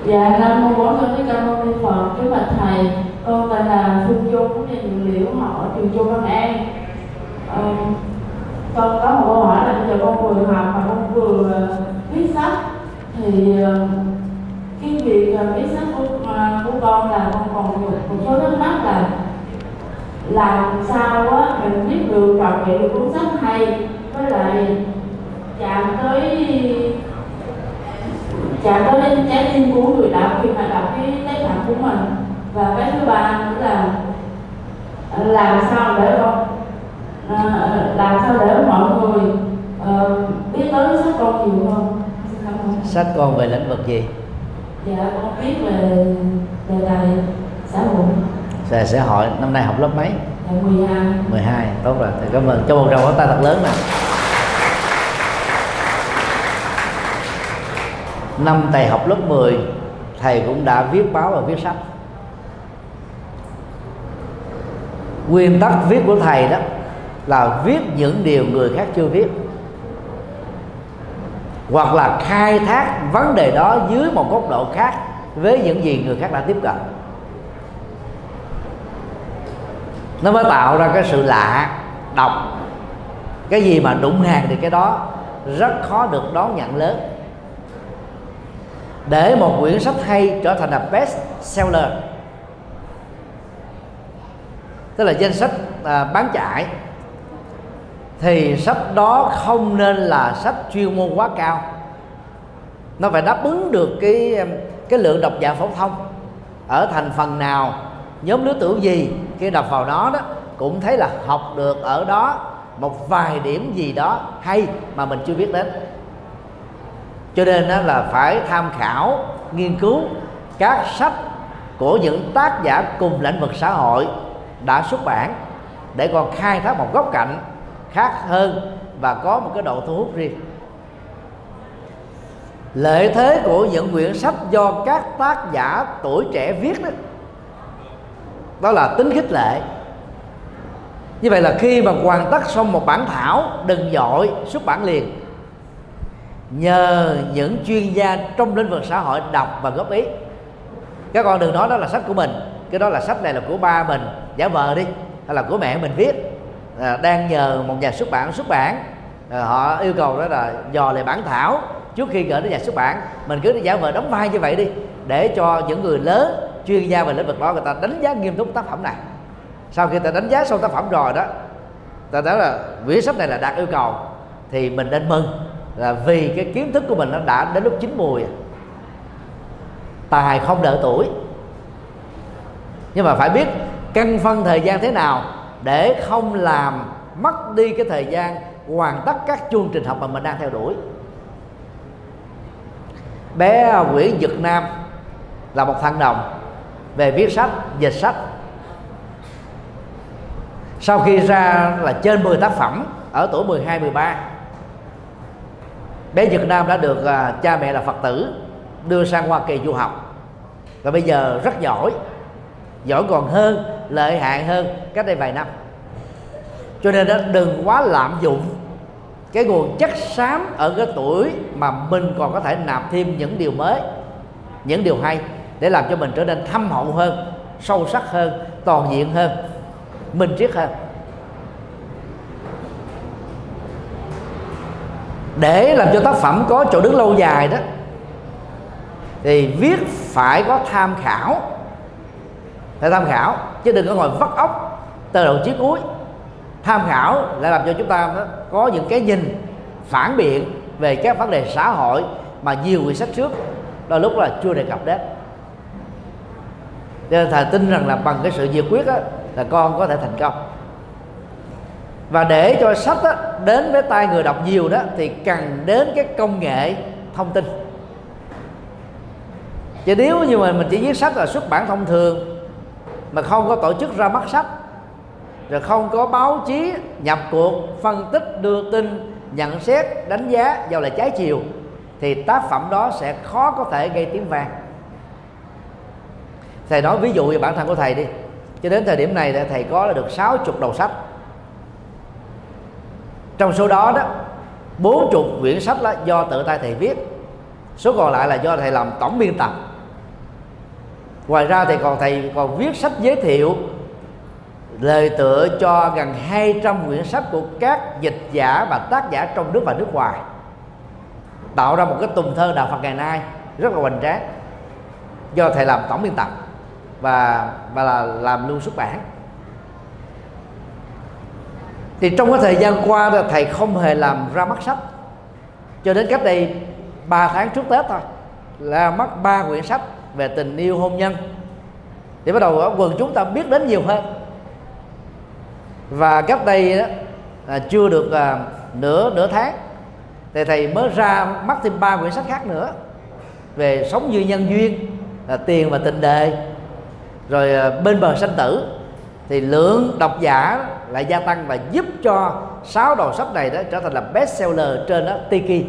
Dạ, Nam mô Bổn Sư Thích Ca Mâu Ni Phật. Kính bạch thầy, con tên là Phương Dung của nhà dược liệu họ ở trường Chu Văn An. Con có một câu hỏi là bây giờ con vừa học mà con vừa viết sách, thì cái việc viết sách của con là con còn một số thắc mắc là làm sao á mình viết được trọn vẹn được cuốn sách hay, với lại chạm tới trái tim của người đọc khi mà đọc cái tác phẩm của mình. Và cái thứ ba nữa là làm sao để mọi người biết tới sách con nhiều hơn. Sách con về lĩnh vực gì? Dạ, con viết về đề tài xã hội. Về xã hội. Năm nay học lớp mấy? Dạ, 12. 12, tốt rồi. Thầy cảm ơn. Cho một tràng pháo tay thật lớn nè. Năm thầy học lớp 10, thầy cũng đã viết báo và viết sách. Nguyên tắc viết của thầy đó là viết những điều người khác chưa viết, hoặc là khai thác vấn đề đó dưới một góc độ khác với những gì người khác đã tiếp cận. Nó mới tạo ra cái sự lạ. Đọc cái gì mà đụng hàng thì cái đó rất khó được đón nhận lớn. Để một quyển sách hay trở thành là best seller, tức là danh sách bán chạy, thì sách đó không nên là sách chuyên môn quá cao. Nó phải đáp ứng được cái lượng độc giả phổ thông ở thành phần nào, nhóm lứa tuổi gì, khi đọc vào đó đó cũng thấy là học được ở đó một vài điểm gì đó hay mà mình chưa biết đến. Cho nên đó là phải tham khảo, nghiên cứu các sách của những tác giả cùng lĩnh vực xã hội đã xuất bản, để còn khai thác một góc cạnh khác hơn và có một cái độ thu hút riêng. Lợi thế của những quyển sách do các tác giả tuổi trẻ viết đó là tính khích lệ. Như vậy là khi mà hoàn tất xong một bản thảo, đừng vội xuất bản liền, nhờ những chuyên gia trong lĩnh vực xã hội đọc và góp ý. Các con đừng nói đó là sách của mình, cái đó là sách này là của ba mình, giả vờ đi, hay là của mẹ mình viết, đang nhờ một nhà xuất bản, họ yêu cầu đó là dò lại bản thảo trước khi gửi đến nhà xuất bản. Mình cứ giả vờ đóng vai như vậy đi, để cho những người lớn chuyên gia về lĩnh vực đó người ta đánh giá nghiêm túc tác phẩm này. Sau khi ta đánh giá xong tác phẩm rồi đó, ta nói là quyển sách này là đạt yêu cầu, thì mình nên mừng, là vì cái kiến thức của mình nó đã đến lúc chín mùi. Tài không đợi tuổi, nhưng mà phải biết căn phân thời gian thế nào để không làm mất đi cái thời gian hoàn tất các chương trình học mà mình đang theo đuổi. Bé Nguyễn Nhật Nam là một thằng đồng về viết sách, dịch sách. Sau khi ra là trên 10 tác phẩm ở tuổi 12, 13. Bé Nhật Nam đã được cha mẹ là Phật tử đưa sang Hoa Kỳ du học, và bây giờ rất giỏi còn hơn, lợi hại hơn cách đây vài năm. Cho nên đó, đừng quá lạm dụng cái nguồn chất xám ở cái tuổi mà mình còn có thể nạp thêm những điều mới, những điều hay, để làm cho mình trở nên thâm hậu hơn, sâu sắc hơn, toàn diện hơn, minh triết hơn. Để làm cho tác phẩm có chỗ đứng lâu dài đó, thì viết phải có tham khảo, chứ đừng có ngồi vắt óc từ đầu chí cuối. Tham khảo lại làm cho chúng ta có những cái nhìn phản biện về các vấn đề xã hội mà nhiều quyển sách trước đôi lúc là chưa đề cập đến. Cho nên thầy tin rằng là bằng cái sự nhiệt quyết đó, là con có thể thành công. Và để cho sách đó, đến với tay người đọc nhiều đó, thì cần đến cái công nghệ thông tin. Chứ nếu như mà mình chỉ viết sách là xuất bản thông thường, mà không có tổ chức ra mắt sách, rồi không có báo chí nhập cuộc, phân tích, đưa tin, nhận xét, đánh giá vào là trái chiều, thì tác phẩm đó sẽ khó có thể gây tiếng vang. Thầy nói ví dụ về bản thân của thầy đi. Cho đến thời điểm này thầy có là được 60 đầu sách. Trong số đó 40 quyển sách là do tự tay thầy viết, số còn lại là do thầy làm tổng biên tập Ngoài ra thì thầy còn viết sách giới thiệu lời tựa cho gần 200 quyển sách của các dịch giả và tác giả trong nước và nước ngoài, tạo ra một cái tùng thơ đạo Phật ngày nay rất là hoành tráng, do thầy làm tổng biên tập và là làm luôn xuất bản. Thì trong cái thời gian qua đó, thầy không hề làm ra mắt sách, cho đến cách đây 3 tháng trước Tết thôi là mất 3 quyển sách về tình yêu hôn nhân, thì bắt đầu quần chúng ta biết đến nhiều hơn. Và cách đây đó, chưa được nửa tháng thì thầy mới ra mắt thêm 3 quyển sách khác nữa về sống như nhân duyên, tiền và tình đời, rồi bên bờ sanh tử. Thì lượng độc giả lại gia tăng và giúp cho 6 đầu sách này đó trở thành là best seller trên đó Tiki.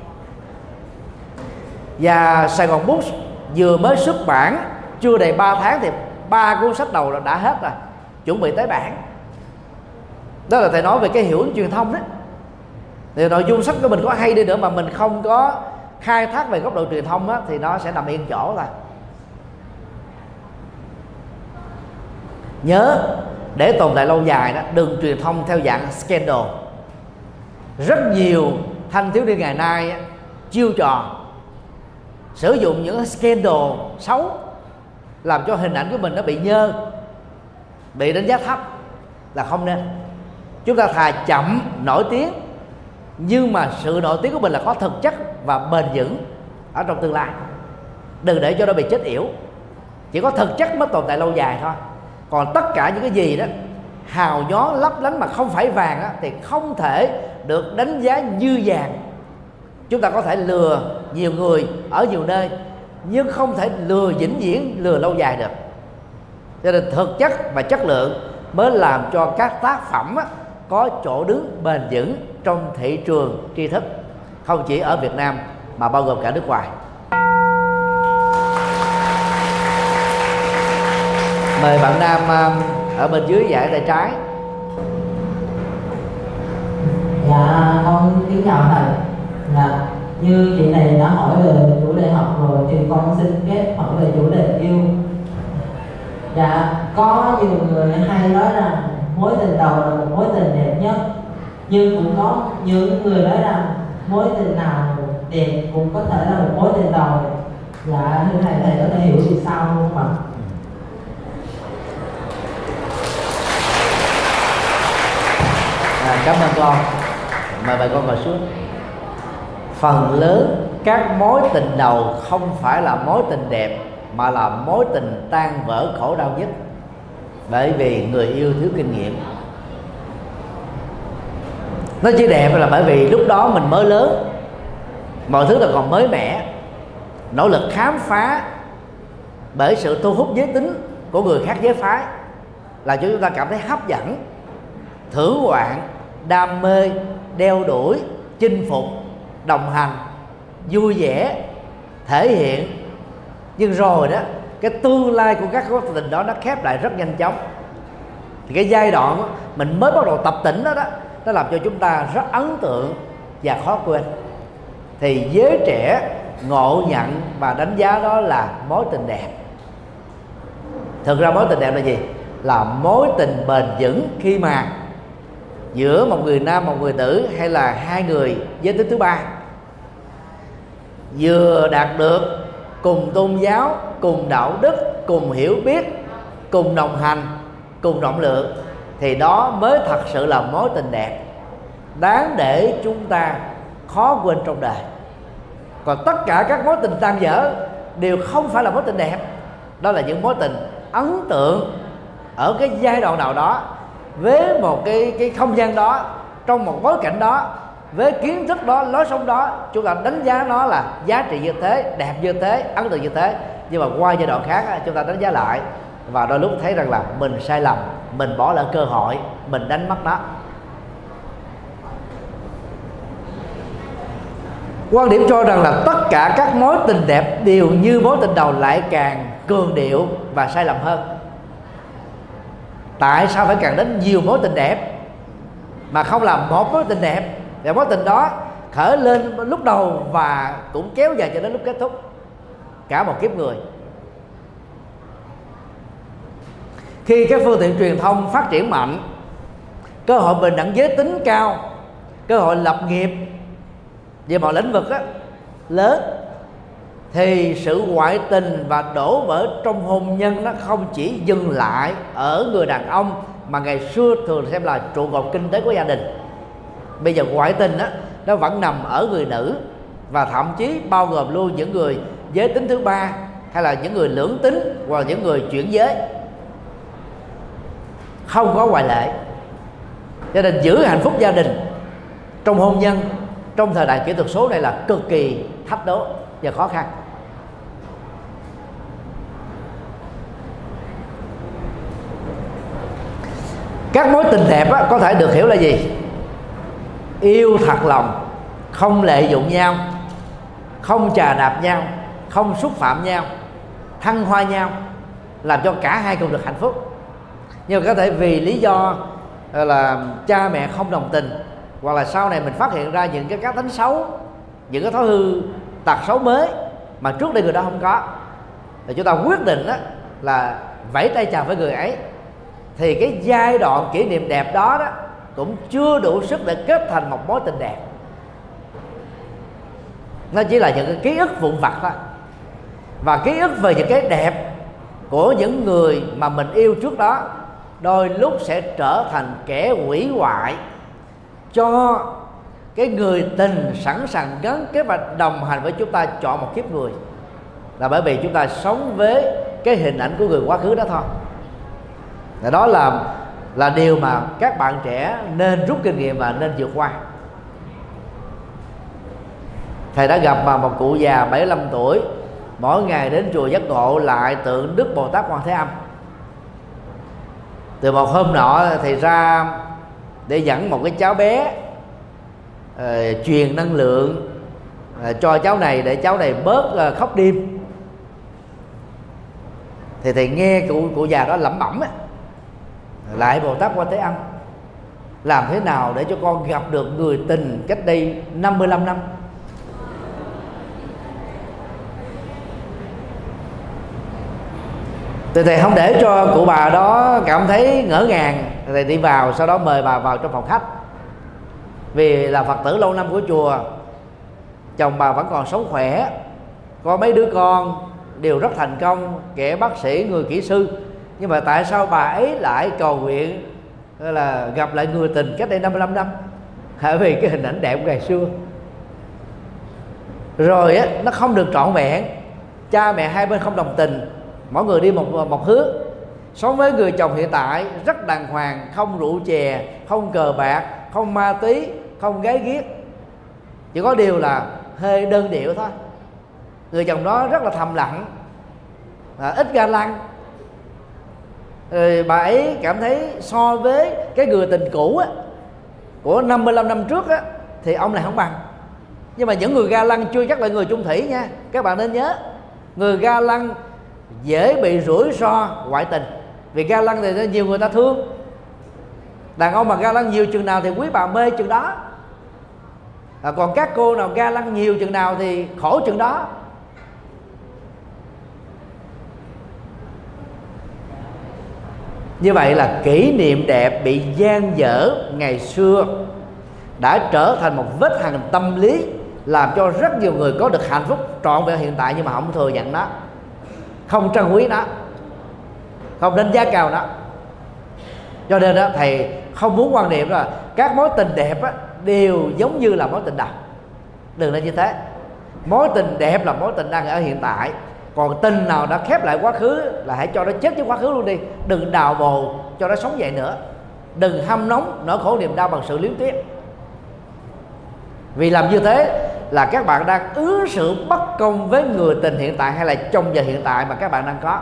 Và Sài Gòn Books vừa mới xuất bản chưa đầy 3 tháng thì 3 cuốn sách đầu đã hết rồi, chuẩn bị tới bản. Đó là thầy nói về cái hiệu ứng truyền thông đó. Thì nội dung sách của mình có hay đi nữa mà mình không có khai thác về góc độ truyền thông á, thì nó sẽ nằm yên chỗ thôi. Nhớ, để tồn tại lâu dài đó, đừng truyền thông theo dạng scandal. Rất nhiều thanh thiếu niên ngày nay á, chiêu trò sử dụng những scandal xấu làm cho hình ảnh của mình nó bị nhơ, bị đánh giá thấp, là không nên. Chúng ta thà chậm nổi tiếng, nhưng mà sự nổi tiếng của mình là có thực chất và bền vững ở trong tương lai. Đừng để cho nó bị chết yểu. Chỉ có thực chất mới tồn tại lâu dài thôi. Còn tất cả những cái gì đó hào nhoáng lấp lánh mà không phải vàng đó, thì không thể được đánh giá như vàng. Chúng ta có thể lừa nhiều người ở nhiều nơi, nhưng không thể lừa vĩnh viễn, lừa lâu dài được. Cho nên thực chất và chất lượng mới làm cho các tác phẩm có chỗ đứng bền vững trong thị trường tri thức, không chỉ ở Việt Nam mà bao gồm cả nước ngoài. Mời bạn nam ở bên dưới dãy tay trái. Dạ, con kính chào thầy. Dạ, như chị này đã hỏi về chủ đề học rồi thì con xin phép hỏi về chủ đề yêu. Dạ, có nhiều người hay nói rằng mối tình đầu là một mối tình đẹp nhất, nhưng cũng có những người nói rằng mối tình nào đẹp cũng có thể là một mối tình đầu. Dạ, thưa thầy, thầy có thể hiểu vì sao không ạ? Cảm ơn con. Mời bà con ngồi xuống. Phần lớn các mối tình đầu không phải là mối tình đẹp, mà là mối tình tan vỡ khổ đau nhất, bởi vì người yêu thiếu kinh nghiệm. Nó chỉ đẹp là bởi vì lúc đó mình mới lớn, mọi thứ là còn mới mẻ, nỗ lực khám phá bởi sự thu hút giới tính của người khác giới phái, là cho chúng ta cảm thấy hấp dẫn, thưởng ngoạn, đam mê, đeo đuổi, chinh phục, đồng hành, vui vẻ, thể hiện. Nhưng rồi đó, cái tương lai của các mối tình đó nó khép lại rất nhanh chóng. Thì cái giai đoạn đó, mình mới bắt đầu tập tỉnh đó, nó làm cho chúng ta rất ấn tượng và khó quên. Thì giới trẻ ngộ nhận và đánh giá đó là mối tình đẹp. Thực ra mối tình đẹp là gì? Là mối tình bền vững khi mà giữa một người nam, một người nữ, hay là hai người giới tính thứ ba vừa đạt được cùng tôn giáo, cùng đạo đức, cùng hiểu biết, cùng đồng hành, cùng rộng lượng, thì đó mới thật sự là mối tình đẹp, đáng để chúng ta khó quên trong đời. Còn tất cả các mối tình tan vỡ đều không phải là mối tình đẹp. Đó là những mối tình ấn tượng ở cái giai đoạn nào đó, với một cái không gian đó, trong một bối cảnh đó, với kiến thức đó, lối sống đó, chúng ta đánh giá nó là giá trị như thế, đẹp như thế, ấn tượng như thế. Nhưng mà qua giai đoạn khác chúng ta đánh giá lại, và đôi lúc thấy rằng là mình sai lầm, mình bỏ lỡ cơ hội, mình đánh mất nó. Quan điểm cho rằng là tất cả các mối tình đẹp đều như mối tình đầu lại càng cường điệu và sai lầm hơn. Tại sao phải cần đến nhiều mối tình đẹp mà không làm một mối tình đẹp? Và mối tình đó khởi lên lúc đầu và cũng kéo dài cho đến lúc kết thúc cả một kiếp người. Khi các phương tiện truyền thông phát triển mạnh, cơ hội bình đẳng giới tính cao, cơ hội lập nghiệp về mọi lĩnh vực lớn, thì sự ngoại tình và đổ vỡ trong hôn nhân nó không chỉ dừng lại ở người đàn ông mà ngày xưa thường xem là trụ cột kinh tế của gia đình. Bây giờ ngoại tình nó vẫn nằm ở người nữ, và thậm chí bao gồm luôn những người giới tính thứ ba, hay là những người lưỡng tính, hoặc là những người chuyển giới, không có ngoại lệ. Cho nên giữ hạnh phúc gia đình trong hôn nhân trong thời đại kỹ thuật số này là cực kỳ thách đố và khó khăn. Các mối tình đẹp có thể được hiểu là gì? Yêu thật lòng, không lợi dụng nhau, không chà đạp nhau, không xúc phạm nhau, thăng hoa nhau, làm cho cả hai cùng được hạnh phúc. Nhưng mà có thể vì lý do là cha mẹ không đồng tình, hoặc là sau này mình phát hiện ra những cái cá tính xấu, những cái thói hư tật xấu mới mà trước đây người đó không có, thì chúng ta quyết định là vẫy tay chào với người ấy, thì cái giai đoạn kỷ niệm đẹp đó cũng chưa đủ sức để kết thành một mối tình đẹp. Nó chỉ là những cái ký ức vụn vặt thôi. Và ký ức về những cái đẹp của những người mà mình yêu trước đó đôi lúc sẽ trở thành kẻ hủy hoại cho cái người tình sẵn sàng gắn kết và đồng hành với chúng ta chọn một kiếp người, là bởi vì chúng ta sống với cái hình ảnh của người quá khứ đó thôi. Đó là điều mà các bạn trẻ nên rút kinh nghiệm và nên vượt qua. Thầy đã gặp mà một cụ già 75 tuổi, mỗi ngày đến chùa Giác Ngộ lại tượng Đức Bồ Tát Quan Thế Âm. Từ một hôm nọ thì ra để dẫn một cái cháu bé truyền năng lượng cho cháu này để cháu này bớt khóc đêm. Thì thầy nghe cụ già đó lẩm bẩm lại Bồ Tát Quan Thế Âm, làm thế nào để cho con gặp được người tình cách đây 55 năm? Thì thầy không để cho cụ bà đó cảm thấy ngỡ ngàng, thầy đi vào, sau đó mời bà vào trong phòng khách. Vì là Phật tử lâu năm của chùa, chồng bà vẫn còn sống khỏe, có mấy đứa con đều rất thành công, kẻ bác sĩ, người kỹ sư. Nhưng mà tại sao bà ấy lại cầu nguyện là gặp lại người tình cách đây 55 năm? Bởi vì cái hình ảnh đẹp của ngày xưa rồi nó không được trọn vẹn. Cha mẹ hai bên không đồng tình, mỗi người đi một hướng. Sống với người chồng hiện tại rất đàng hoàng, không rượu chè, không cờ bạc, không ma túy, không gái ghiếc, chỉ có điều là hơi đơn điệu thôi. Người chồng đó rất là thầm lặng, ít ga lăng. Bà ấy cảm thấy so với cái người tình cũ của 55 năm trước thì ông này không bằng. Nhưng mà những người ga lăng chưa chắc là người chung thủy nha. Các bạn nên nhớ, người ga lăng dễ bị rủi ro ngoại tình. Vì ga lăng thì nhiều người ta thương. Đàn ông mà ga lăng nhiều chừng nào thì quý bà mê chừng đó. Còn các cô nào ga lăng nhiều chừng nào thì khổ chừng đó. Như vậy là kỷ niệm đẹp bị dang dở ngày xưa đã trở thành một vết hằn tâm lý, làm cho rất nhiều người có được hạnh phúc trọn vẹn hiện tại nhưng mà không thừa nhận nó, không trân quý nó, không đánh giá cao nó. Cho nên đó, thầy không muốn quan niệm là các mối tình đẹp đều giống như là mối tình đầu. Đừng nên như thế. Mối tình đẹp là mối tình đang ở hiện tại. Còn tình nào đã khép lại quá khứ là hãy cho nó chết với quá khứ luôn đi. Đừng đào bồ cho nó sống dậy nữa. Đừng hâm nóng nỗi khổ niềm đau bằng sự liếm tiếc. Vì làm như thế là các bạn đang ứng xử bất công với người tình hiện tại hay là trong giờ hiện tại mà các bạn đang có.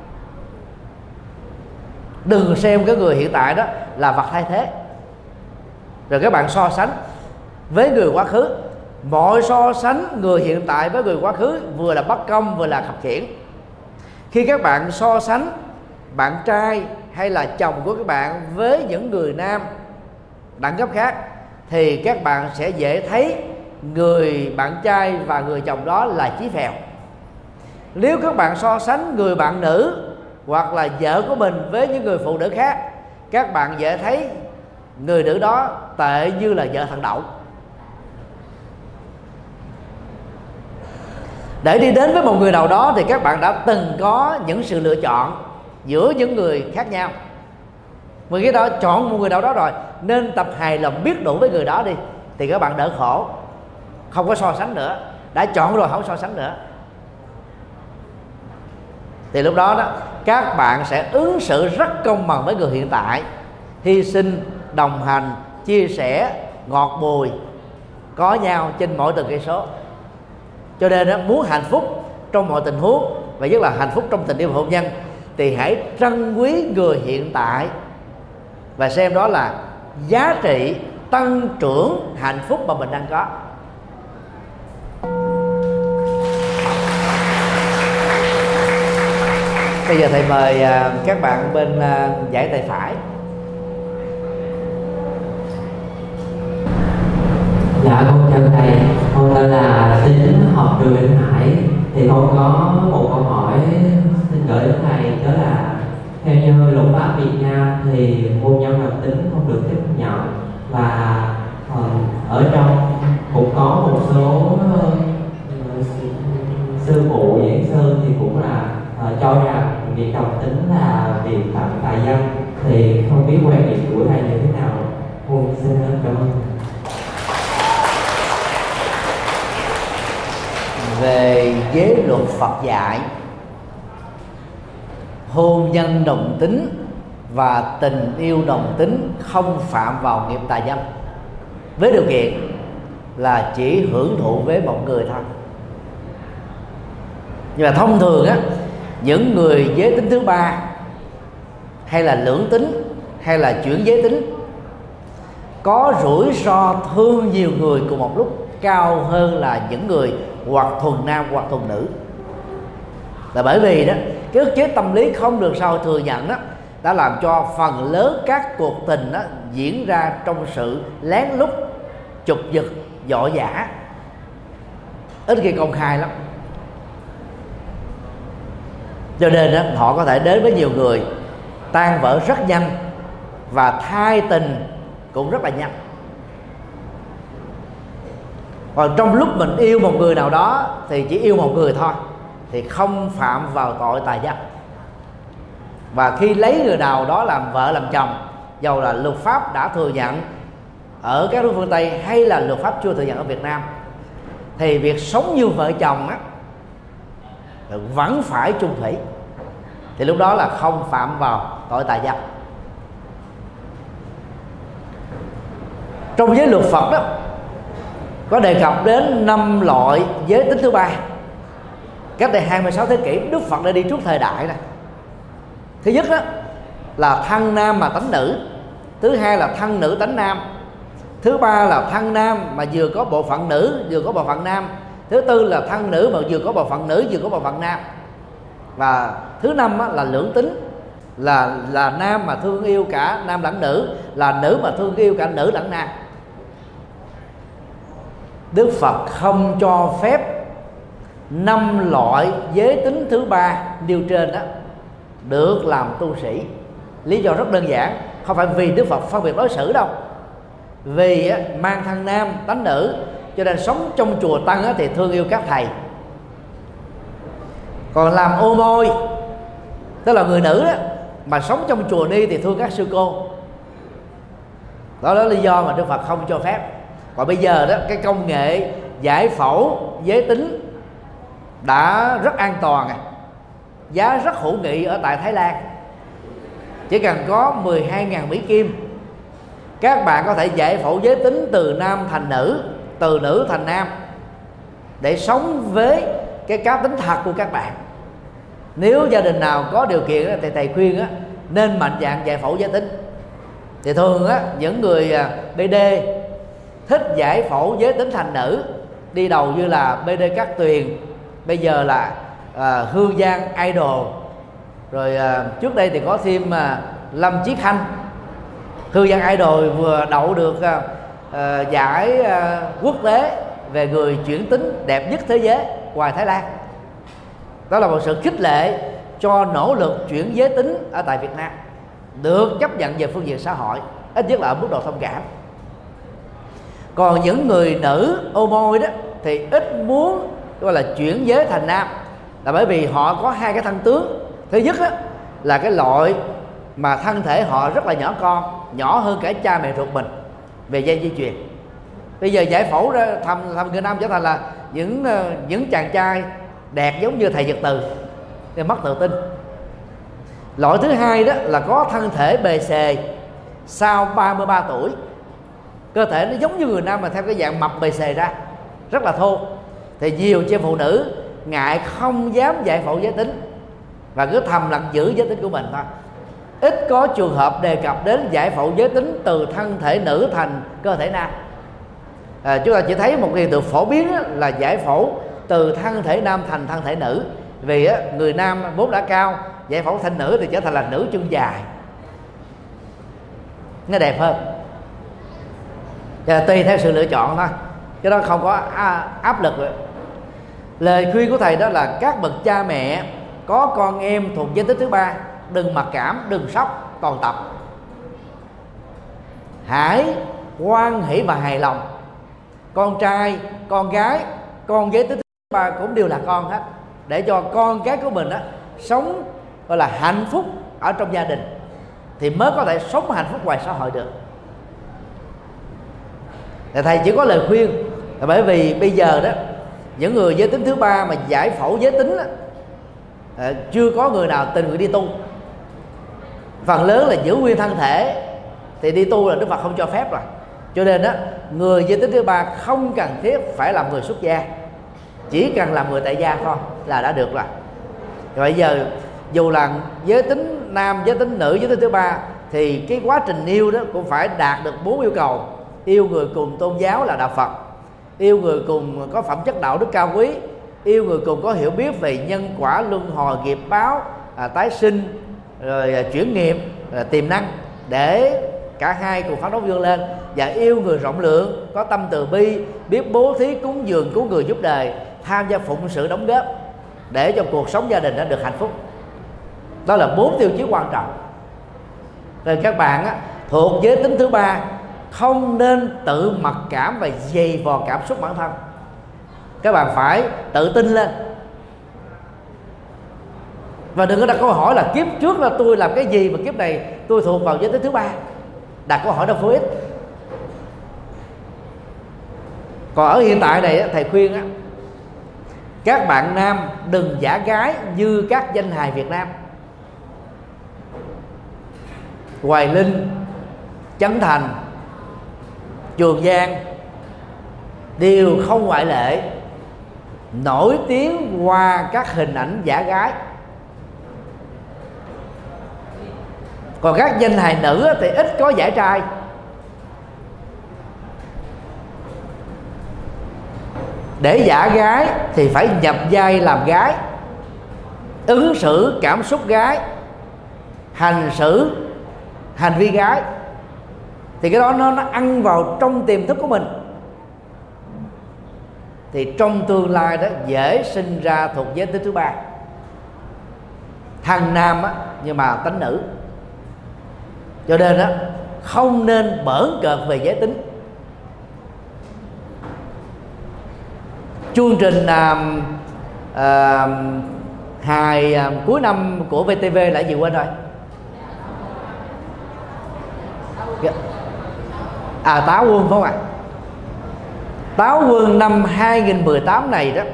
Đừng xem cái người hiện tại đó là vật thay thế, rồi các bạn so sánh với người quá khứ. Mọi so sánh người hiện tại với người quá khứ vừa là bất công vừa là khập khiễng. Khi các bạn so sánh bạn trai hay là chồng của các bạn với những người nam đẳng cấp khác thì các bạn sẽ dễ thấy người bạn trai và người chồng đó là chí phèo. Nếu các bạn so sánh người bạn nữ hoặc là vợ của mình với những người phụ nữ khác, các bạn dễ thấy người nữ đó tệ như là vợ thằng Đậu. Để đi đến với một người nào đó thì các bạn đã từng có những sự lựa chọn giữa những người khác nhau. Mà khi đó chọn một người nào đó rồi, nên tập hài lòng biết đủ với người đó đi, thì các bạn đỡ khổ, không có so sánh nữa. Đã chọn rồi không so sánh nữa, thì lúc đó đó các bạn sẽ ứng xử rất công bằng với người hiện tại, hy sinh, đồng hành, chia sẻ, ngọt bùi, có nhau trên mỗi từng cây số. Cho nên đó, muốn hạnh phúc trong mọi tình huống, và nhất là hạnh phúc trong tình yêu hôn nhân, thì hãy trân quý người hiện tại và xem đó là giá trị tăng trưởng hạnh phúc mà mình đang có. Bây giờ thầy mời các bạn bên dãy tay phải. Dạ con chào thầy, con tên là Tín, học trường Vĩnh Hải. Thì con có một câu hỏi xin gửi đến thầy, đó là theo như luật pháp Việt Nam thì hôn nhân đồng tính không được chấp nhận, và ở trong cũng có một số sư phụ giảng sư thì cũng là cho rằng việc đồng tính là việc phạm tà dâm. Thì không biết quan điểm của thầy như thế nào? Con xin cảm ơn. Về giới luật Phật dạy, hôn nhân đồng tính và tình yêu đồng tính không phạm vào nghiệp tà dâm, với điều kiện là chỉ hưởng thụ với một người thôi. Nhưng mà thông thường á, những người giới tính thứ ba hay là lưỡng tính hay là chuyển giới tính có rủi ro thương nhiều người cùng một lúc cao hơn là những người hoặc thuần nam hoặc thuần nữ. Là bởi vì đó cái ức chế tâm lý không được xã hội thừa nhận đó đã làm cho phần lớn các cuộc tình đó diễn ra trong sự lén lút, chụp giật, dọ dã, ít khi công khai lắm. Cho nên đó, họ có thể đến với nhiều người, tan vỡ rất nhanh và thai tình cũng rất là nhanh. Còn trong lúc mình yêu một người nào đó thì chỉ yêu một người thôi, thì không phạm vào tội tà dâm. Và khi lấy người nào đó làm vợ làm chồng, dầu là luật pháp đã thừa nhận ở các nước phương Tây hay là luật pháp chưa thừa nhận ở Việt Nam, thì việc sống như vợ chồng á vẫn phải chung thủy, thì lúc đó là không phạm vào tội tà dâm. Trong giới luật Phật đó có đề cập đến 5 loại giới tính thứ ba. Cách đây 26 thế kỷ, Đức Phật đã đi trước thời đại này. Thứ nhất đó là thân nam mà tánh nữ, thứ hai là thân nữ tánh nam, thứ ba là thân nam mà vừa có bộ phận nữ vừa có bộ phận nam, thứ tư là thân nữ mà vừa có bộ phận nữ vừa có bộ phận nam, và thứ năm là lưỡng tính, là nam mà thương yêu cả nam lẫn nữ, là nữ mà thương yêu cả nữ lẫn nam. Đức Phật không cho phép 5 loại giới tính thứ ba nêu trên đó được làm tu sĩ. Lý do rất đơn giản, không phải vì Đức Phật phân biệt đối xử đâu, vì mang thân nam tánh nữ cho nên sống trong chùa tăng thì thương yêu các thầy, còn làm ô môi tức là người nữ đó, mà sống trong chùa ni thì thương các sư cô. Đó là lý do mà Đức Phật không cho phép. Còn bây giờ đó, cái công nghệ giải phẫu giới tính đã rất an toàn, giá rất hữu nghị ở tại Thái Lan. Chỉ cần có 12.000 Mỹ Kim, các bạn có thể giải phẫu giới tính từ nam thành nữ, từ nữ thành nam, để sống với cái cá tính thật của các bạn. Nếu gia đình nào có điều kiện thì thầy khuyên nên mạnh dạn giải phẫu giới tính. Thì thường những người BD thích giải phẫu giới tính thành nữ, đi đầu như là BD Cát Tuyền, bây giờ là Hương Giang Idol, rồi trước đây thì có thêm Lâm Chí Khanh. Hương Giang Idol vừa đậu được giải quốc tế về người chuyển tính đẹp nhất thế giới ngoài Thái Lan. Đó là một sự khích lệ cho nỗ lực chuyển giới tính ở tại Việt Nam được chấp nhận về phương diện xã hội, ít nhất là ở mức độ thông cảm. Còn những người nữ ô môi đó thì ít muốn gọi là chuyển giới thành nam, là bởi vì họ có hai cái thân tướng. Thứ nhất đó, là cái loại mà thân thể họ rất là nhỏ con, nhỏ hơn cả cha mẹ ruột mình về dây di truyền. Bây giờ giải phẫu ra thành người nam trở thành là những chàng trai đẹp giống như thầy Nhật Từ thì mất tự tin. Loại thứ hai đó là có thân thể bề xề sau 33 tuổi, cơ thể nó giống như người nam mà theo cái dạng mập bề xề ra, rất là thô. Thì nhiều chị phụ nữ ngại không dám giải phẫu giới tính và cứ thầm lặng giữ giới tính của mình thôi. Ít có trường hợp đề cập đến giải phẫu giới tính từ thân thể nữ thành cơ thể nam. Chúng ta chỉ thấy một hiện tượng phổ biến là giải phẫu từ thân thể nam thành thân thể nữ. Vì người nam vốn đã cao, giải phẫu thành nữ thì trở thành là nữ chân dài, nó đẹp hơn. Tùy theo sự lựa chọn thôi, cái đó không có áp lực. Lời khuyên của thầy đó là các bậc cha mẹ có con em thuộc giới tính thứ ba đừng mặc cảm, đừng sốc, còn tập. Hãy hoan hỷ và hài lòng. Con trai, con gái, con giới tính thứ ba cũng đều là con hết, để cho con cái của mình sống gọi là hạnh phúc ở trong gia đình thì mới có thể sống hạnh phúc ngoài xã hội được. Thì thầy chỉ có lời khuyên là bởi vì bây giờ đó những người giới tính thứ ba mà giải phẫu giới tính chưa có người nào tình nguyện đi tu. Phần lớn là giữ nguyên thân thể, thì đi tu là Đức Phật không cho phép rồi. Cho nên đó, người giới tính thứ ba không cần thiết phải làm người xuất gia, chỉ cần làm người tại gia thôi là đã được rồi. Bây giờ dù là giới tính nam, giới tính nữ, giới tính thứ ba thì cái quá trình yêu đó cũng phải đạt được 4 yêu cầu. Yêu người cùng tôn giáo là đạo Phật, yêu người cùng có phẩm chất đạo đức cao quý, yêu người cùng có hiểu biết về nhân quả luân hồi nghiệp báo, tái sinh, rồi chuyển nghiệp, tiềm năng để cả hai cùng phấn đấu vươn lên, và yêu người rộng lượng, có tâm từ bi, biết bố thí cúng dường, cứu người giúp đời, tham gia phụng sự đóng góp để cho cuộc sống gia đình nó được hạnh phúc. Đó là 4 tiêu chí quan trọng. Nên các bạn thuộc giới tính thứ ba không nên tự mặc cảm và dày vò cảm xúc bản thân. Các bạn phải tự tin lên, và đừng có đặt câu hỏi là kiếp trước là tôi làm cái gì mà kiếp này tôi thuộc vào giới tính thứ ba. Đặt câu hỏi đó vô ích. Còn ở hiện tại này thầy khuyên các bạn nam đừng giả gái như các danh hài Việt Nam. Hoài Linh, Trấn Thành, Trường Giang đều không ngoại lệ nổi tiếng qua các hình ảnh giả gái. Còn các danh hài nữ thì ít có giả trai. Để giả gái thì phải nhập vai làm gái, ứng xử cảm xúc gái, hành xử hành vi gái, thì cái đó nó ăn vào trong tiềm thức của mình, thì trong tương lai đó dễ sinh ra thuộc giới tính thứ ba, thằng nam nhưng mà tánh nữ. Cho nên không nên bỡn cợt về giới tính. Chương trình hài cuối năm của VTV là gì quên rồi? Táo Quân phải không ạ? Táo Quân năm 2018 này đó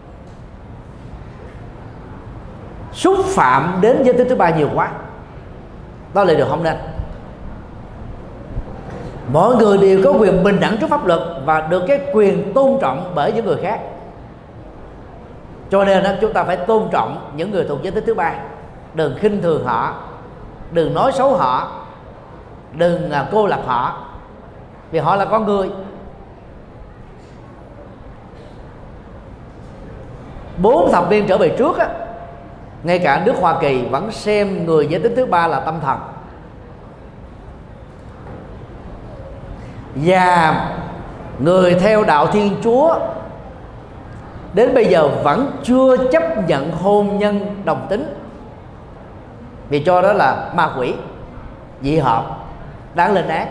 xúc phạm đến giới tính thứ ba nhiều quá. Đó là điều không nên. Mọi người đều có quyền bình đẳng trước pháp luật và được cái quyền tôn trọng bởi những người khác. Cho nên chúng ta phải tôn trọng những người thuộc giới tính thứ ba, đừng khinh thường họ, đừng nói xấu họ, đừng cô lập họ, vì họ là con người. 4 thập niên trở về trước ngay cả nước Hoa Kỳ vẫn xem người giới tính thứ ba là tâm thần. Và người theo đạo Thiên Chúa đến bây giờ vẫn chưa chấp nhận hôn nhân đồng tính. vì cho đó là ma quỷ, dị hợm, đáng lên án.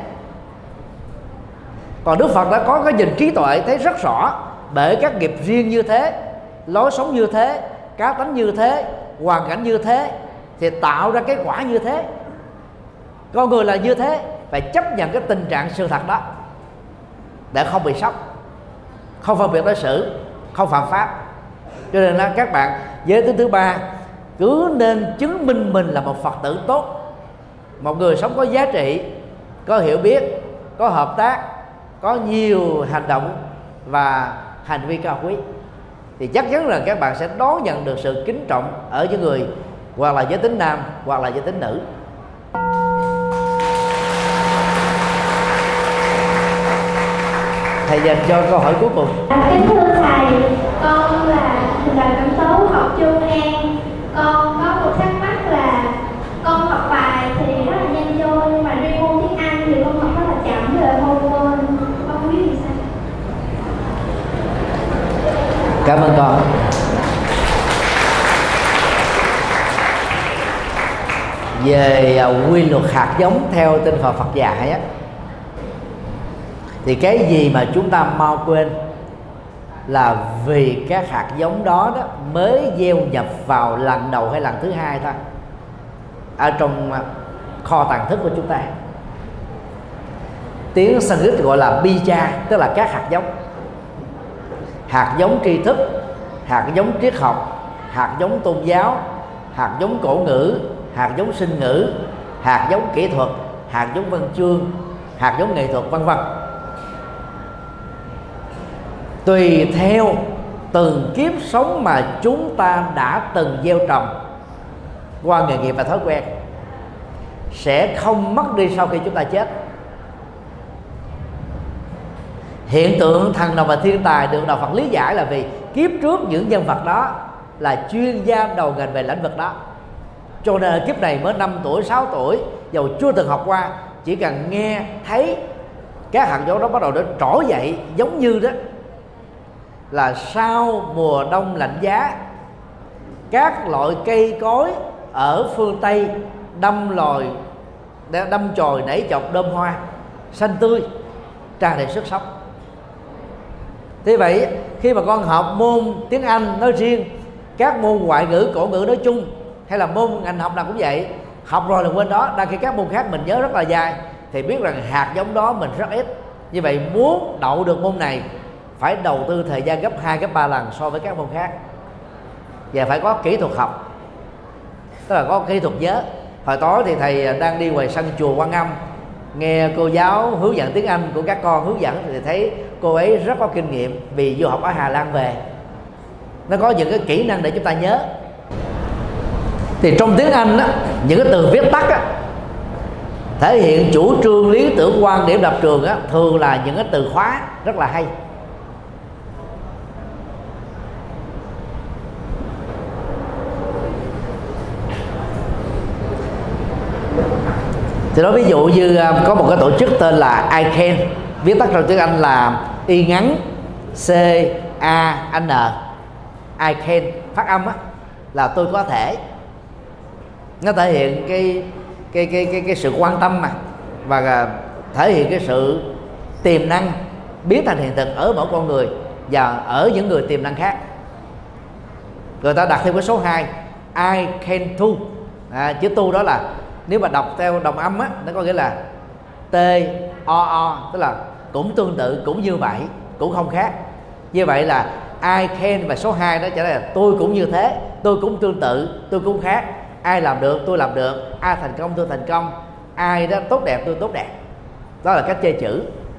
Còn Đức Phật đã có cái nhìn trí tuệ thấy rất rõ, bởi các nghiệp riêng như thế, lối sống như thế, cá tánh như thế, hoàn cảnh như thế, thì tạo ra cái quả như thế. Con người là như thế, phải chấp nhận cái tình trạng sự thật đó để không bị sốc, không phân biệt đối xử, không phạm pháp. Cho nên là các bạn giới tính thứ ba cứ nên chứng minh mình là một Phật tử tốt, một người sống có giá trị, có hiểu biết, có hợp tác, có nhiều hành động và hành vi cao quý, thì chắc chắn là các bạn sẽ đón nhận được sự kính trọng ở những người hoặc là giới tính nam hoặc là giới tính nữ. Thầy dành cho câu hỏi cuối cùng. Kính thưa thầy, con là Cẩm Tố, học Trung An. Con có một thắc mắc là con học bài thì rất là nhanh vô, nhưng mà riêng môn tiếng Anh thì con học rất là chậm, rồi môn con không biết vì sao. Cảm ơn con. Về quy luật hạt giống theo tinh Phật Phật dạy á, thì cái gì mà chúng ta mau quên là vì các hạt giống đó mới gieo nhập vào lần đầu hay lần thứ hai thôi ở trong kho tàng thức của chúng ta. Tiếng Sanskrit gọi là bija, tức là các hạt giống. Hạt giống tri thức, hạt giống triết học, hạt giống tôn giáo, hạt giống cổ ngữ, hạt giống sinh ngữ, hạt giống kỹ thuật, hạt giống văn chương, hạt giống nghệ thuật, vân vân. Tùy theo từng kiếp sống mà chúng ta đã từng gieo trồng qua nghề nghiệp và thói quen, sẽ không mất đi sau khi chúng ta chết. Hiện tượng thần đồng và thiên tài được đạo Phật lý giải là vì kiếp trước những nhân vật đó là chuyên gia đầu ngành về lĩnh vực đó, cho nên kiếp này mới 5 tuổi, 6 tuổi, dầu chưa từng học qua, chỉ cần nghe thấy các hạt giống đó bắt đầu nó trỗi dậy, giống như đó là sau mùa đông lạnh giá, các loại cây cối ở phương Tây đâm chồi nảy chọc đơm hoa xanh tươi, tràn đầy sức sống. Thế vậy khi mà con học môn tiếng Anh nói riêng, các môn ngoại ngữ, cổ ngữ nói chung, hay là môn ngành học nào cũng vậy, học rồi là quên đó, đang khi các môn khác mình nhớ rất là dài, thì biết rằng hạt giống đó mình rất ít. Như vậy muốn đậu được môn này phải đầu tư thời gian gấp 2, gấp 3 lần so với các môn khác, và phải có kỹ thuật học, tức là có kỹ thuật nhớ. Hồi tối thì thầy đang đi ngoài sân chùa Quan Âm, nghe cô giáo hướng dẫn tiếng Anh của các con hướng dẫn, thì thấy cô ấy rất có kinh nghiệm vì du học ở Hà Lan về, nó có những cái kỹ năng để chúng ta nhớ. Thì trong tiếng Anh á, những cái từ viết tắt á, thể hiện chủ trương, lý tưởng, quan điểm, lập trường á, thường là những cái từ khóa rất là hay. Thì nói ví dụ như có một cái tổ chức tên là I Can, viết tắt trong tiếng Anh là Y ngắn C-A-N, I Can, phát âm á là tôi có thể. Nó thể hiện cái sự quan tâm mà, và thể hiện cái sự tiềm năng biến thành hiện thực ở mỗi con người và ở những người tiềm năng khác. Người ta đặt thêm cái số 2, I can too. Chữ tu đó là nếu mà đọc theo đồng âm á, nó có nghĩa là T-O-O, tức là cũng tương tự, cũng như vậy, cũng không khác. Như vậy là I can và số 2 đó trở lại là tôi cũng như thế, tôi cũng tương tự, tôi cũng khác. Ai làm được tôi làm được, ai thành công tôi thành công, ai đó tốt đẹp tôi tốt đẹp. Đó là cách chơi chữ.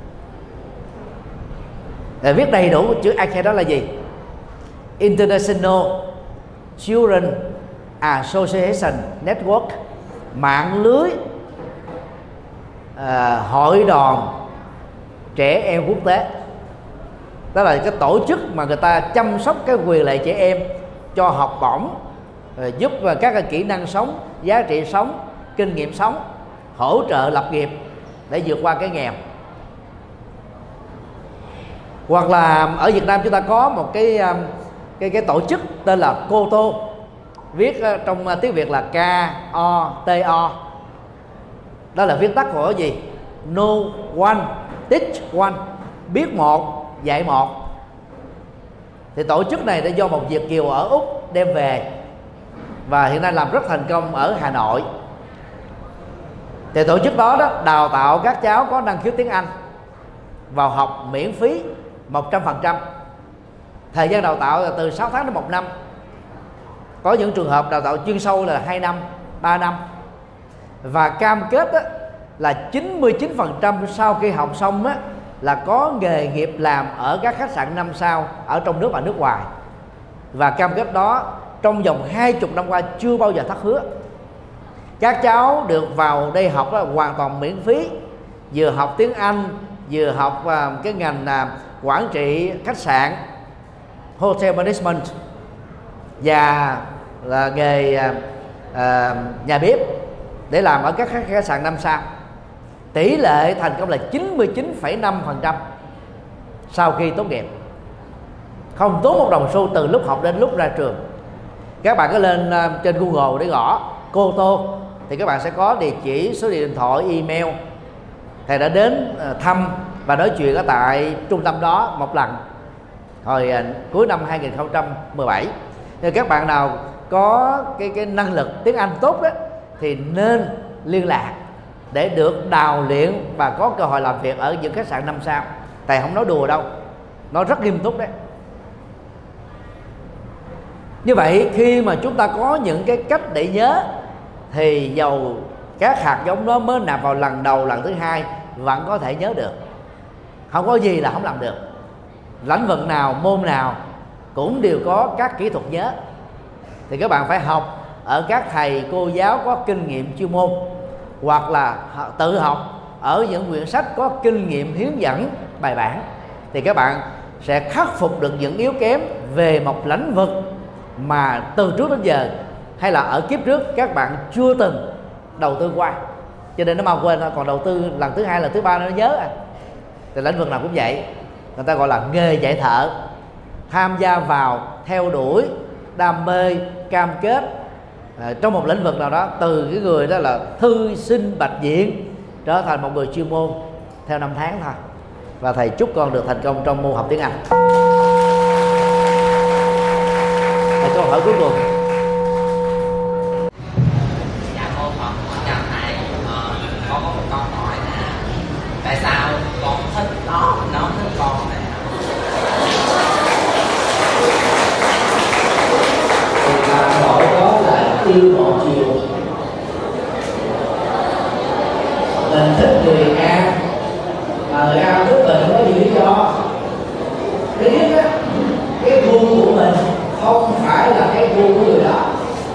Để viết đầy đủ chữ I can đó là gì? International Children Association Network, mạng lưới hội đoàn trẻ em quốc tế. Đó là cái tổ chức mà người ta chăm sóc cái quyền lợi trẻ em, cho học bổng, giúp các cái kỹ năng sống, giá trị sống, kinh nghiệm sống, hỗ trợ lập nghiệp để vượt qua cái nghèo. Hoặc là ở Việt Nam chúng ta có một cái tổ chức tên là COTO, viết trong tiếng Việt là KOTO. Đó là viết tắt của gì? Know one, teach one, biết một, dạy một. Thì tổ chức này đã do một Việt kiều ở Úc đem về, và hiện nay làm rất thành công ở Hà Nội. Thì tổ chức đó đào tạo các cháu có năng khiếu tiếng Anh vào học miễn phí 100%. Thời gian đào tạo là từ 6 tháng đến 1 năm. Có những trường hợp đào tạo chuyên sâu là 2 năm, 3 năm. Và cam kết là 99% sau khi học xong là có nghề nghiệp làm ở các khách sạn 5 sao ở trong nước và nước ngoài. Và cam kết đó trong vòng 20 năm qua chưa bao giờ thất hứa. Các cháu được vào đây học hoàn toàn miễn phí, vừa học tiếng Anh, vừa học cái ngành quản trị khách sạn, hotel management, và là nghề nhà bếp để làm ở các khách sạn 5 sao. Tỷ lệ thành công là 99,5% sau khi tốt nghiệp, không tốn một đồng xu từ lúc học đến lúc ra trường. Các bạn có lên trên Google để gõ Cô Tô thì các bạn sẽ có địa chỉ, số điện thoại, email. Thầy đã đến thăm và nói chuyện ở tại trung tâm đó một lần hồi cuối năm 2017. Nên các bạn nào có cái năng lực tiếng Anh tốt đó thì nên liên lạc để được đào luyện và có cơ hội làm việc ở những khách sạn 5 sao. Thầy không nói đùa đâu, nói rất nghiêm túc đấy. Như vậy khi mà chúng ta có những cái cách để nhớ thì dầu các hạt giống đó mới nạp vào lần đầu, lần thứ hai vẫn có thể nhớ được. Không có gì là không làm được. Lĩnh vực nào, môn nào cũng đều có các kỹ thuật nhớ. Thì các bạn phải học ở các thầy cô giáo có kinh nghiệm chuyên môn, hoặc là tự học ở những quyển sách có kinh nghiệm hướng dẫn bài bản. Thì các bạn sẽ khắc phục được những yếu kém về một lĩnh vực mà từ trước đến giờ hay là ở kiếp trước các bạn chưa từng đầu tư qua, cho nên nó mau quên. Còn đầu tư lần thứ hai, lần thứ ba nó nhớ. Thì lĩnh vực nào cũng vậy. Người ta gọi là nghề dạy thợ. Tham gia vào, theo đuổi, đam mê, cam kết trong một lĩnh vực nào đó, từ cái người đó là thư sinh bạch diện trở thành một người chuyên môn theo năm tháng thôi. Và thầy chúc con được thành công trong môn học tiếng Anh. Và câu hỏi cuối cùng. Dạ cô Phật, chào thầy. Con có một câu hỏi là tại sao con thích nó thích con này? Hà Nội đó là yêu một chiều. Mình thích người A mà người A thích mình không có gì lý do. Thứ nhất á, cái gu của mình không phải là cái gu của người đó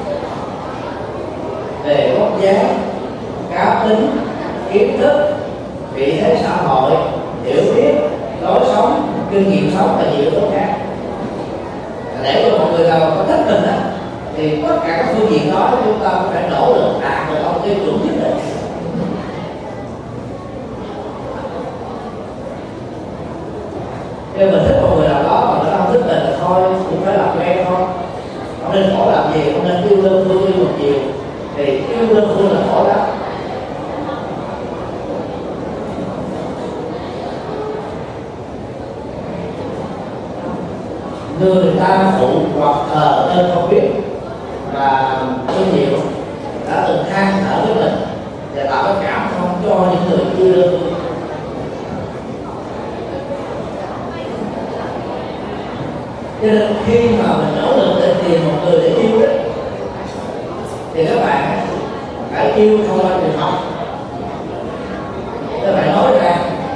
về vóc dáng, cá tính, kiến thức, vị thế xã hội, hiểu biết, lối sống, kinh nghiệm sống và nhiều yếu tố khác. Để cho một người nào có thích mình á thì tất cả các phương diện đó chúng ta phải nỗ lực đạt được một tiêu chuẩn nhất định. Nếu mình thích một người nào đó mà nó không thích mình thì thôi cũng phải làm quen thôi. Không nên khổ làm gì, không nên yêu đơn phương yêu một chiều. Thì yêu đơn phương là khổ lắm. Người ta phụ hoặc thờ nên không biết, và tôi nhiều đã từng than thở với mình và tạo cái cảm thông cho những người yêu đơn phương. Cho nên khi mà mình nỗ lực để tìm một người để yêu đấy, thì các bạn phải yêu không qua trường học. Các bạn nói ra,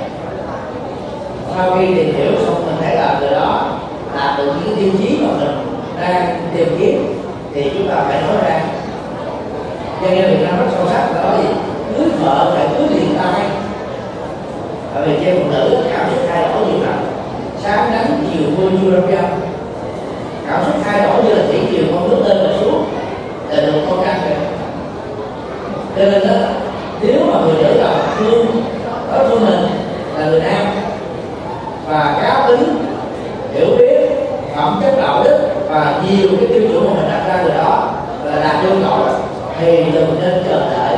sau khi tìm hiểu xong mình thấy là người đó đạt được những tiêu chí mà mình đang tìm kiếm thì chúng ta phải nói ra. Cho nên Việt Nam rất sâu sắc là nói gì? Cưới vợ phải cưới liền tay. Bởi vì trên phụ nữ cảm xúc thay đổi nhiều lắm, sáng nắng chiều mưa như râm râm. Cảm xúc thay đổi như là thủy triều con nước lên và xuống là được con trăng rồi. Cho nên đó, nếu mà người nữ là thương đối phương mình là người nam và cá tính, hiểu biết, phẩm chất đạo đức và nhiều cái tiêu chuẩn mà mình đặt ra người đó và đạt yêu cầu thì đừng nên chờ đợi.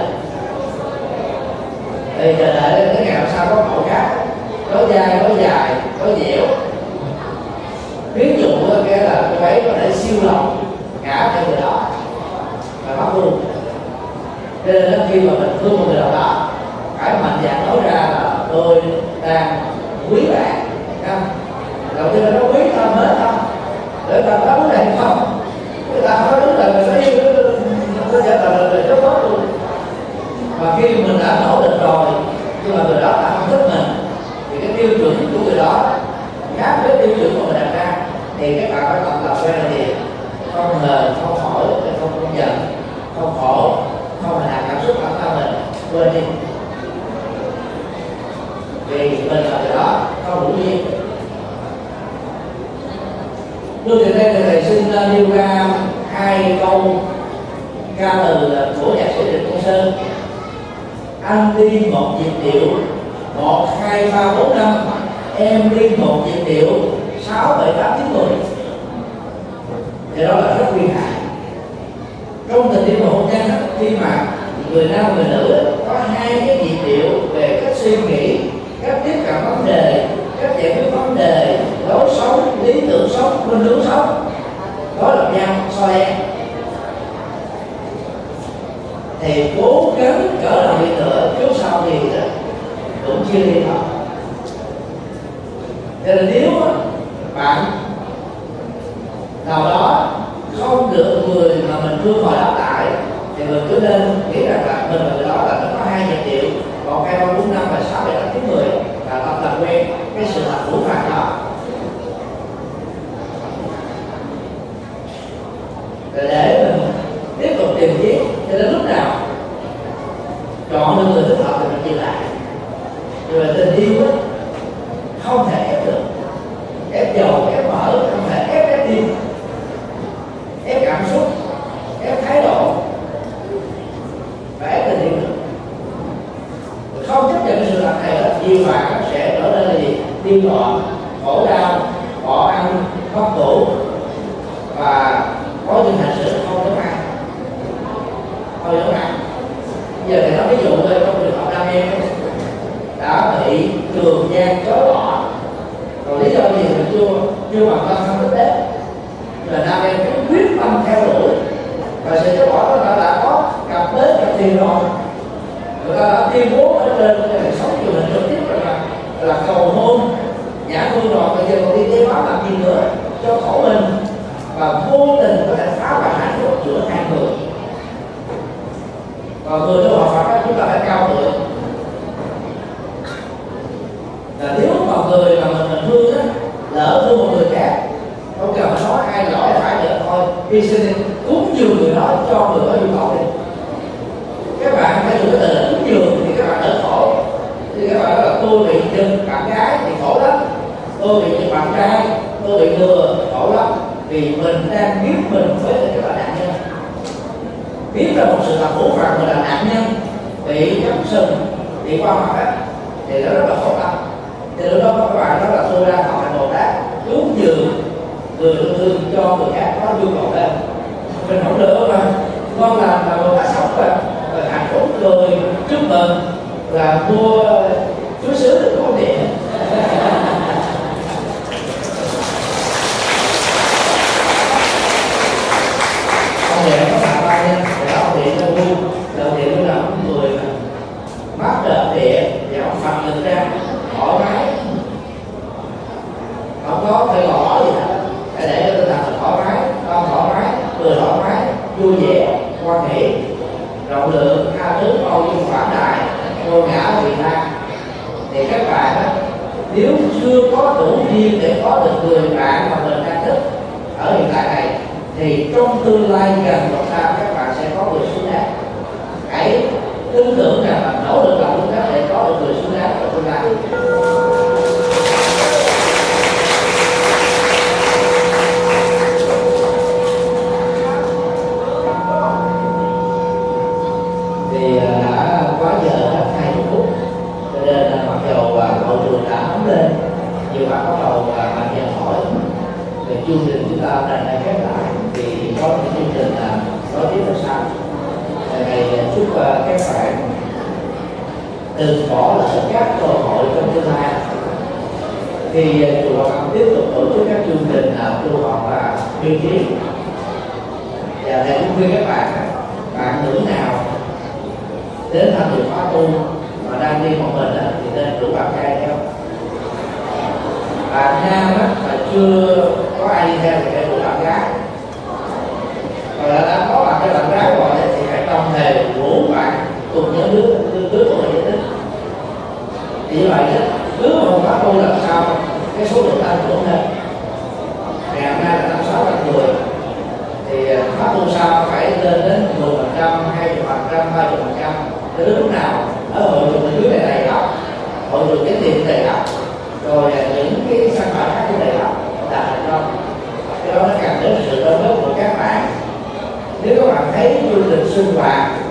Thì chờ đợi đến cái ngày hôm sau có mẫu khác, có dai, có dài, có dẻo. Ví dụ cái là cô ấy có thể siêu lòng cả cái người đó và mắc luôn. Cho nên khi mà mình thương một người nào đó, phải mạnh dạn nói ra là tôi đang quý bạn, đầu tiên là nó quý tao hết không, để tao có vấn đề không, người ta nói đúng là người nó yêu nó sẽ là rất tốt luôn. Và khi mình đã nỗ lực rồi, nhưng mà người đó đã không thích mình, thì cái tiêu chuẩn của người đó khác với tiêu chuẩn của mình đặt ra, thì các bạn phải tập lập ra là gì? Không hờn, không hỏi, không giận, không khổ, không hành hạ cảm xúc bản thân mình, quên đi. Vì mình là người đó không đủ duyên. Lúc thì đây thầy xin nêu ra 2 câu ca từ của nhạc sĩ Trịnh Công Sơn. Anh đi một nhịp điệu 1, 2, 3, 4, 5, em đi một nhịp điệu 6, 7, 8, 9, 10. Thì đó là rất nguy hại. Trong tình yêu và hôn nhân đó, khi mà người nam người nữ có 2 cái nhịp điệu về cách suy nghĩ, cách tiếp cận vấn đề, cách giải quyết vấn đề, lối sống, lý tưởng sống, khuynh hướng sống, đối lập nhau, so đen, thì cố gắng cỡ nào đi nữa trước sau thì cũng chưa đi thôi. Cho nên nếu bạn nào đó không được người mà mình thương hồi đáp lại, thì mình cứ nên nghĩ rằng là mình là người đó là nó có 2 nhịp điệu 1, 2, 3, 4, 5 và 6, 7, 8, 9, 10 là tập làm quen cái sự thật vũ phàng đó. Rồi để mình tiếp tục tìm kiếm cho đến lúc nào chọn được người thích hợp thì mình chia lại. Rồi tình yêu đó, không thể ép được, ép dầu, ép mỡ, không thể ép tim, ép cảm xúc, ép thái độ và ép tình yêu được. Không chấp nhận sự thật này là nhiều bạn sẽ trở nên là gì? Điên loạn, khổ đau, bỏ ăn, mất ngủ và có những hành xử không giống ai, không giống ai. Giờ thì nói ví dụ thôi, trong trường hợp nam em đã bị trường gian chối bỏ, rồi lý do gì mình chưa bằng tâm không thích đến, là nam em cứ quyết tâm theo đuổi và sự chối bỏ đó đã có cặp bến cặp tiền rồi, người ta đã tuyên bố ở trên cái sống truyền hình trực tiếp rồi là cầu hôn nhã phương rồi, bây giờ còn đi tế báo làm gì nữa cho khổ mình, và vô tình có thể phá hoại hạnh phúc giữa hai người. Còn người trong họ Phật chúng ta phải cao thượng là nếu mà người mà mình thương á, lỡ thương một người khác, không cần phải nói ai giỏi phải nữa thôi, hy sinh cúng dường người đó cho người có nhu cầu đi. Các bạn phải dùng cái từ là cúng dường thì các bạn đỡ khổ. Thì các bạn nói là tôi bị giận bạn gái thì khổ lắm, tôi bị giận bạn trai, tôi bị lừa khổ lắm, vì mình đang biết mình với các bạn nạn nhân, biết là một sự thật vũ phàng mình là nạn nhân bị cắm sừng, bị qua mặt á, thì nó rất là khổ tâm. Thì lúc đó các bạn nói là tôi đang học hành Bồ Tát cúng dường người thương cho người khác có nhu cầu lên, mình không được mà con làm là Bồ Tát sống rồi hạnh phúc rồi chúc mừng là mua chuối sứ được có tiền. Ông điện có bà ba nha, thì ông điện nó vui, đầu điện nó là ông người mát trợ điện và ông Phật lực ra thoải mái, không có phải gõ gì hết, phải để cho tinh thần thoải mái, con thoải mái, người thoải mái, vui vẻ, quan hệ, rộng lượng, tha thứ, bao dung, quảng đại, vô ngã, vị tha. Thì các bạn á, nếu chưa có đủ duyên để có được người bạn mà mình đang thích ở hiện tại này, thì trong tương lai gần hoặc xa các bạn sẽ có người xứng đáng. Hãy tin tưởng rằng là nỗ lực làm công tác để có được người xứng đáng ở tương lai. Thì đã quá giờ hết 20 phút, cho nên là mặc dù hội trường đã nóng lên, nhiều bạn bắt đầu mạnh dạn hỏi về chương trình chúng ta lần này khép lại, thì có những chương trình là nói tiếp là sao? Thầy chúc các bạn đừng bỏ lỡ các cơ hội trong tương lai khi chùa Long Âm tiếp tục tổ chức các chương trình tu học và tuyên chiến. Và thầy cũng khuyên các bạn nữ nào đến tham dự khóa tu mà đang đi một mình thì nên rủ bạn trai theo. Bạn nam mà chưa có ai đi theo thì phải rủ bạn gái. Và đã có bạn gái rồi thì phải đồng thời rủ bạn cùng những đứa tuổi giải thích. Thì như vậy nếu mà một khóa tu làm sao cái số lượng tăng trưởng lên, ngày hôm nay là 56 người thì khóa tu sau phải lên đến 10%, 20%, 30%. Tới lúc nào ở hội trường dưới này đầy lắm, hội trường cái tiền đầy lắm, rồi những cái sản phẩm khác cũng đầy lắm là thành công. Cái đó nó cần đến sự đóng góp của các bạn. Nếu các bạn thấy chương trình sinh hoạt